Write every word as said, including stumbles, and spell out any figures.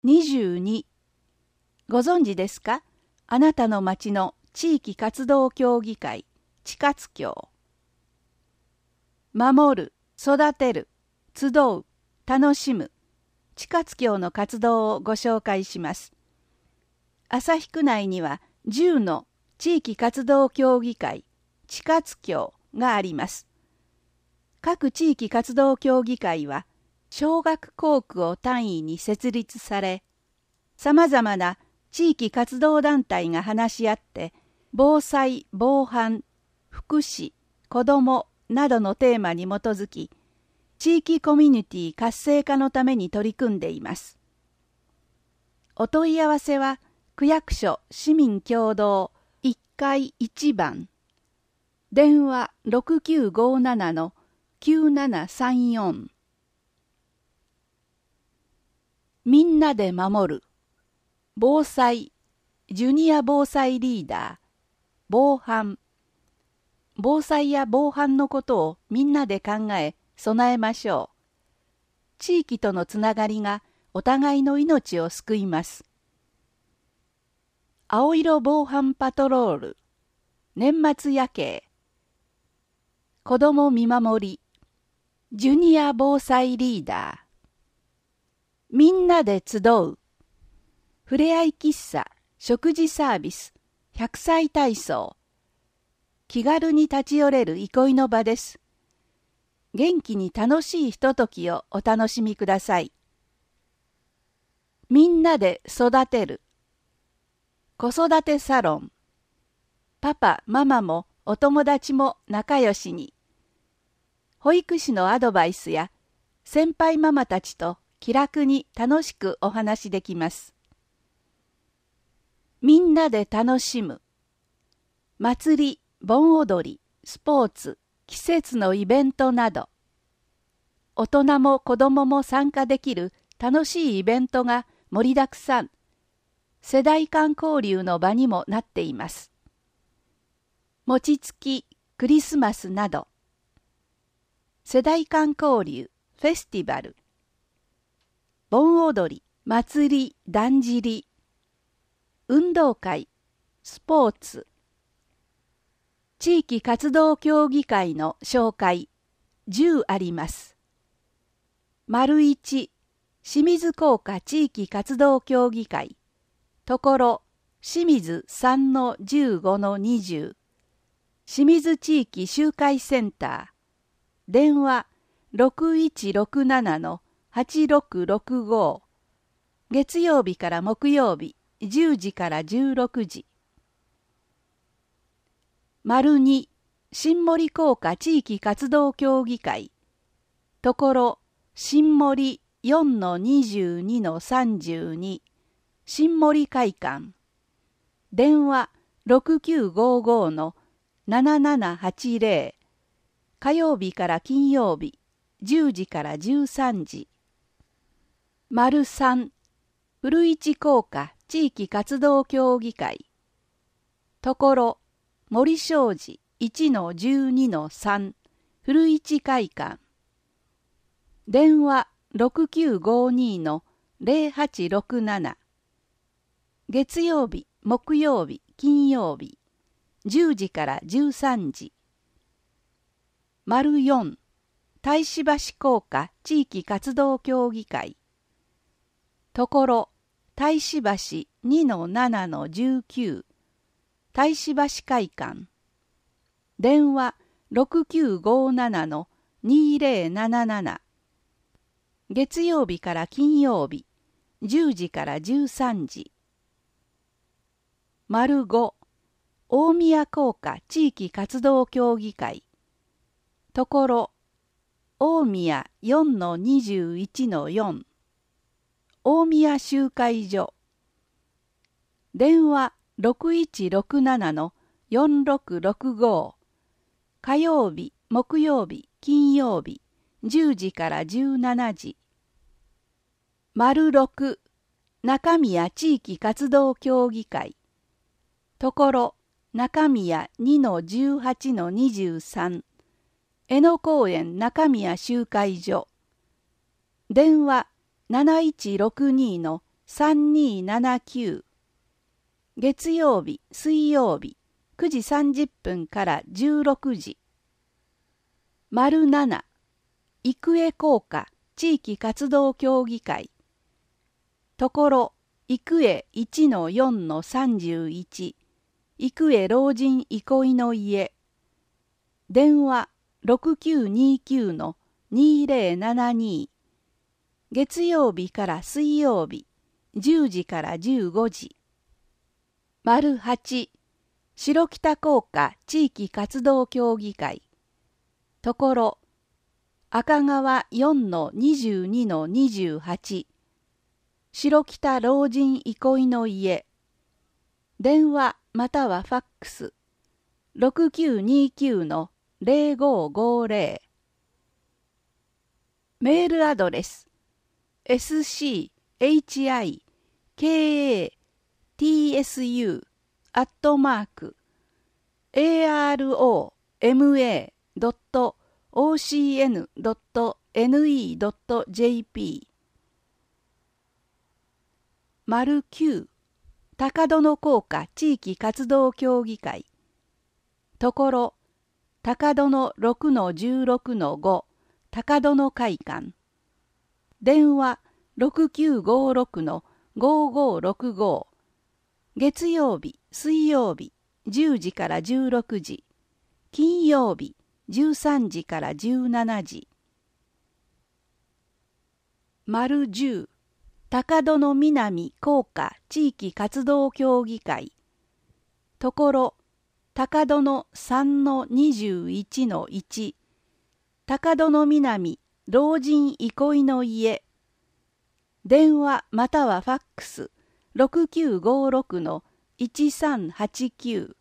にじゅうに。ご存知ですか？あなたの町の地域活動協議会、地活協。守る、育てる、集う、楽しむ、地活協の活動をご紹介します。旭区内にはじゅうの地域活動協議会、地活協があります。各地域活動協議会は、小学校区を単位に設立され、さまざまな地域活動団体が話し合って、防災・防犯、福祉、子どもなどのテーマに基づき、地域コミュニティ活性化のために取り組んでいます。お問い合わせは、区役所市民共同いっかいいちばん、電話 ろくきゅうごなな きゅうななさんよん。みんなで守る。防災、ジュニア防災リーダー、防犯。防災や防犯のことをみんなで考え、備えましょう。地域とのつながりがお互いの命を救います。青色防犯パトロール、年末夜景。子ども見守り、ジュニア防災リーダー。みんなで集う。ふれあい喫茶、食事サービス、ひゃくさい体操。気軽に立ち寄れる憩いの場です。元気に楽しいひとときをお楽しみください。みんなで育てる。子育てサロン。パパ、ママもお友達も仲良しに。保育士のアドバイスや先輩ママたちと気楽に楽しくお話できます。みんなで楽しむ。祭り、盆踊り、スポーツ、季節のイベントなど、大人も子どもも参加できる楽しいイベントが盛りだくさん、世代間交流の場にもなっています。餅つき、クリスマスなど、世代間交流、フェスティバル、盆踊り、祭り、だんじり、運動会、スポーツ、地域活動協議会の紹介、じゅうあります。丸いち、清水工科地域活動協議会、ところ、清水 さんのじゅうごのにじゅう、清水地域集会センター、電話 ろくいちろくなな はちろくろくご、月曜日から木曜日、じゅうじからじゅうろくじ。丸に、新森工科地域活動協議会。ところ、新森 よんのにじゅうにのさんじゅうに、新森会館。電話 ろくきゅうごごのななななはちぜろ。火曜日から金曜日、じゅうじからじゅうさんじ。丸さん、古市工科地域活動協議会。ところ、森商事 いちのじゅうにのさん、古市会館。電話 ろくきゅうごにのぜろはちろくなな。月曜日、木曜日、金曜日、じゅうじからじゅうさんじ。丸よん、太子橋工科地域活動協議会。ところ、太子橋 にのななのじゅうきゅう、太子橋会館。電話 ろくきゅうごななのにぜろなななな。月曜日から金曜日、じゅうじからじゅうさんじ。丸ご、大宮工科地域活動協議会。ところ、大宮 よんのにじゅういちのよん、大宮集会所。電話 ろくいちろくななのよんろくろくご。火曜日、木曜日、金曜日、じゅうじからじゅうしちじ。丸ろく、中宮地域活動協議会。ところ、中宮 にのじゅうはちのにじゅうさん。江野公園中宮集会所。電話 なないちろくにのさんにーななきゅう。月曜日、水曜日、くじさんじゅっぷんからじゅうろくじ。丸なな、育英工科地域活動協議会。ところ、育英 いちのよんのさんじゅういち。育英老人憩いの家。電話 ろくきゅうにきゅうのにぜろななに。月曜日から水曜日、じゅうじからじゅうごじ。丸はち、白北工科地域活動協議会。ところ、赤川 よんのにじゅうにのにじゅうはち。白北老人憩いの家。電話またはファックス ろくきゅうにきゅうのぜろごごぜろ。メールアドレス エスシーエイチアイケーエーティーエスユー アットマーク エーアールオーエムエードットオーシーエヌドットエヌイードットジェーピー。丸きゅう、高殿工科地域活動協議会。ところ、高殿 ろくのじゅうろくのご、高殿会館。電話 ろくきゅうごろくのごごろくご。月曜日、水曜日、じゅうじからじゅうろくじ。金曜日、じゅうさんじからじゅうしちじ。丸じゅう、高殿南工科地域活動協議会。ところ、高殿さんのにじゅういちのいち。高殿南老人憩いの家。電話またはファックス ろくきゅうごろくのいちさんはちきゅう。